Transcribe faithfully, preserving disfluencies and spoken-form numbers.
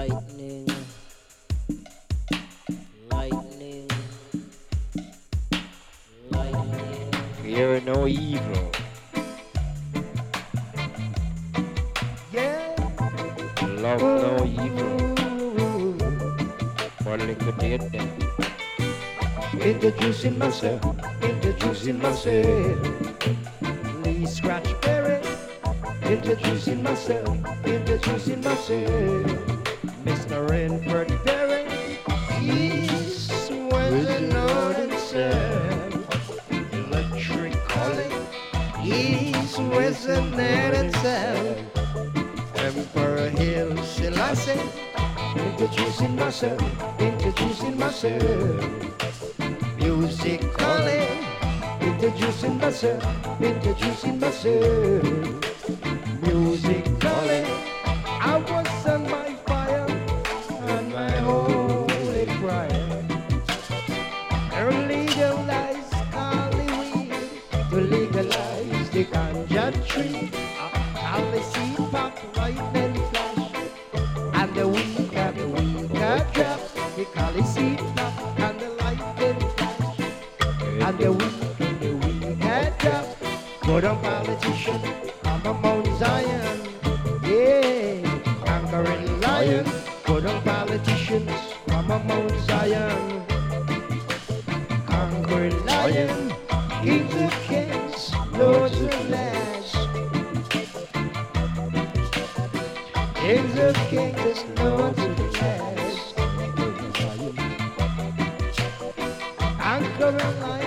Lightning, lightning, lightning. Fear no evil. Yeah. Love no evil. For liquidate them. Introducing myself, introducing myself. Lee Scratch Perry. Introducing myself, introducing myself. Mister Renford Perry. East, west, and north and south. Electric calling. East, west, and north and south. Emperor Hill Selassie. Introducing myself, introducing myself. Music calling. Introducing myself, introducing myself. Music calling. I was on my fire and my holy prayer. Legalize Cali weed to legalize the ganja tree. Cali seed pop, lightning flash, and the weed got the weed got drop. The Cali seed pop and the lightning flash, and the weed and the weed got drop. Good on politician. I'm a Mount Zion, yeah, conquering lion. Good on politicians, I'm a Mount Zion, conquering lion. Kings of kings, lords of lords, kings of kings, lords of lords, conquering lion.